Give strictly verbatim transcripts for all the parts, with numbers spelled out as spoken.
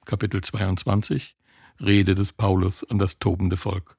Kapitel zweiundzwanzig, Rede des Paulus an das tobende Volk.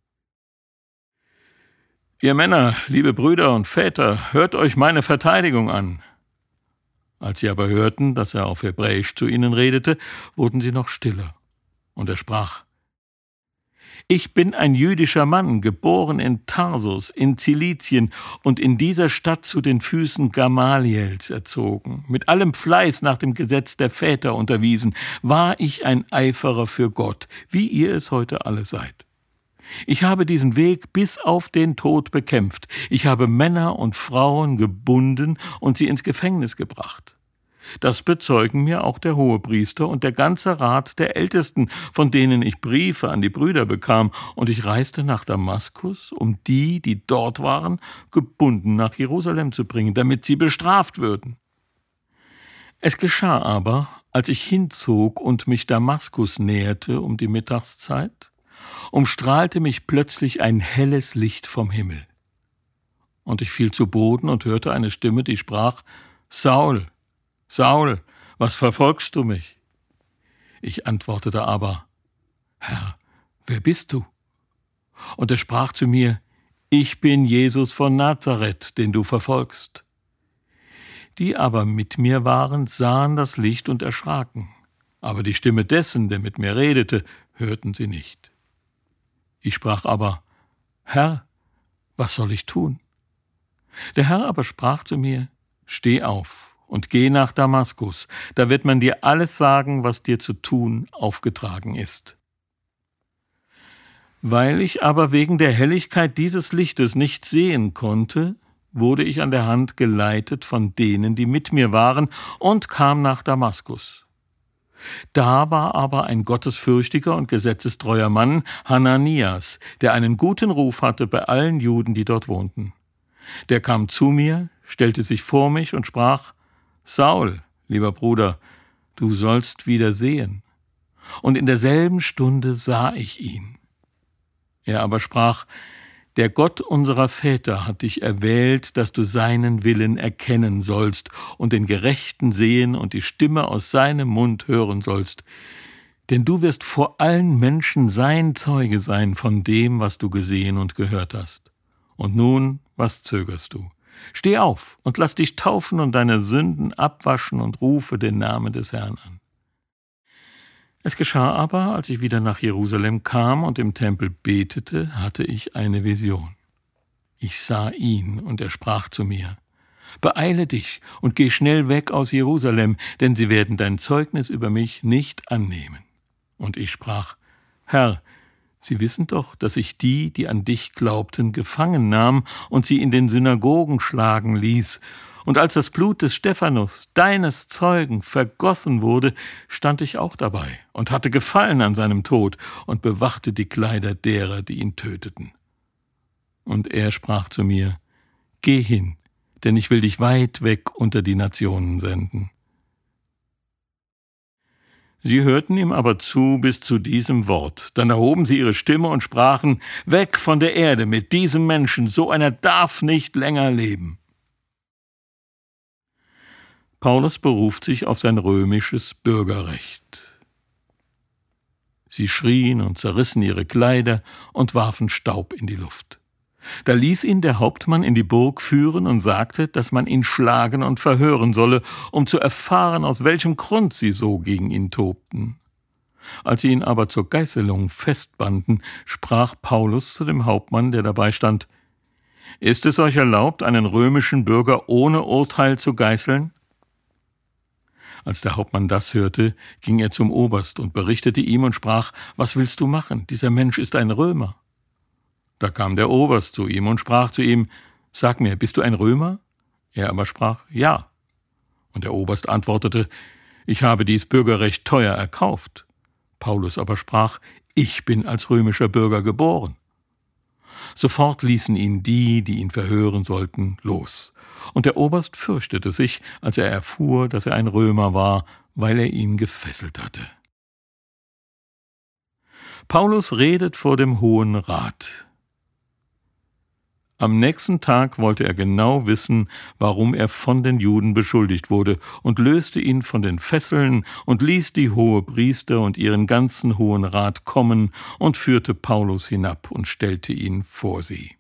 Ihr Männer, liebe Brüder und Väter, hört euch meine Verteidigung an. Als sie aber hörten, dass er auf Hebräisch zu ihnen redete, wurden sie noch stiller. Und er sprach: Ich bin ein jüdischer Mann, geboren in Tarsus, in Zilizien und in dieser Stadt zu den Füßen Gamaliels erzogen, mit allem Fleiß nach dem Gesetz der Väter unterwiesen, war ich ein Eiferer für Gott, wie ihr es heute alle seid. Ich habe diesen Weg bis auf den Tod bekämpft. Ich habe Männer und Frauen gebunden und sie ins Gefängnis gebracht. Das bezeugen mir auch der Hohepriester und der ganze Rat der Ältesten, von denen ich Briefe an die Brüder bekam, und ich reiste nach Damaskus, um die, die dort waren, gebunden nach Jerusalem zu bringen, damit sie bestraft würden. Es geschah aber, als ich hinzog und mich Damaskus näherte um die Mittagszeit, umstrahlte mich plötzlich ein helles Licht vom Himmel. Und ich fiel zu Boden und hörte eine Stimme, die sprach: Saul, Saul, was verfolgst du mich? Ich antwortete aber: Herr, wer bist du? Und er sprach zu mir: Ich bin Jesus von Nazareth, den du verfolgst. Die aber mit mir waren, sahen das Licht und erschraken, aber die Stimme dessen, der mit mir redete, hörten sie nicht. Ich sprach aber: Herr, was soll ich tun? Der Herr aber sprach zu mir: Steh auf und geh nach Damaskus, da wird man dir alles sagen, was dir zu tun aufgetragen ist. Weil ich aber wegen der Helligkeit dieses Lichtes nicht sehen konnte, wurde ich an der Hand geleitet von denen, die mit mir waren, und kam nach Damaskus. Da war aber ein gottesfürchtiger und gesetzestreuer Mann, Hananias, der einen guten Ruf hatte bei allen Juden, die dort wohnten. Der kam zu mir, stellte sich vor mich und sprach: Saul, lieber Bruder, du sollst wieder sehen. Und in derselben Stunde sah ich ihn. Er aber sprach: Der Gott unserer Väter hat dich erwählt, dass du seinen Willen erkennen sollst und den Gerechten sehen und die Stimme aus seinem Mund hören sollst. Denn du wirst vor allen Menschen sein Zeuge sein von dem, was du gesehen und gehört hast. Und nun, was zögerst du? Steh auf und lass dich taufen und deine Sünden abwaschen und rufe den Namen des Herrn an. Es geschah aber, als ich wieder nach Jerusalem kam und im Tempel betete, hatte ich eine Vision. Ich sah ihn, und er sprach zu mir: Beeile dich und geh schnell weg aus Jerusalem, denn sie werden dein Zeugnis über mich nicht annehmen. Und ich sprach: Herr, Sie wissen doch, dass ich die, die an dich glaubten, gefangen nahm und sie in den Synagogen schlagen ließ. Und als das Blut des Stephanus, deines Zeugen, vergossen wurde, stand ich auch dabei und hatte Gefallen an seinem Tod und bewachte die Kleider derer, die ihn töteten. Und er sprach zu mir: Geh hin, denn ich will dich weit weg unter die Nationen senden. Sie hörten ihm aber zu bis zu diesem Wort. Dann erhoben sie ihre Stimme und sprachen: Weg von der Erde mit diesem Menschen, so einer darf nicht länger leben. Paulus beruft sich auf sein römisches Bürgerrecht. Sie schrien und zerrissen ihre Kleider und warfen Staub in die Luft. Da ließ ihn der Hauptmann in die Burg führen und sagte, dass man ihn schlagen und verhören solle, um zu erfahren, aus welchem Grund sie so gegen ihn tobten. Als sie ihn aber zur Geißelung festbanden, sprach Paulus zu dem Hauptmann, der dabei stand: Ist es euch erlaubt, einen römischen Bürger ohne Urteil zu geißeln? Als der Hauptmann das hörte, ging er zum Oberst und berichtete ihm und sprach: Was willst du machen? Dieser Mensch ist ein Römer. Da kam der Oberst zu ihm und sprach zu ihm: Sag mir, bist du ein Römer? Er aber sprach: Ja. Und der Oberst antwortete: Ich habe dies Bürgerrecht teuer erkauft. Paulus aber sprach: Ich bin als römischer Bürger geboren. Sofort ließen ihn die, die ihn verhören sollten, los. Und der Oberst fürchtete sich, als er erfuhr, dass er ein Römer war, weil er ihn gefesselt hatte. Paulus redet vor dem Hohen Rat. Am nächsten Tag wollte er genau wissen, warum er von den Juden beschuldigt wurde, und löste ihn von den Fesseln und ließ die Hohepriester und ihren ganzen Hohen Rat kommen und führte Paulus hinab und stellte ihn vor sie.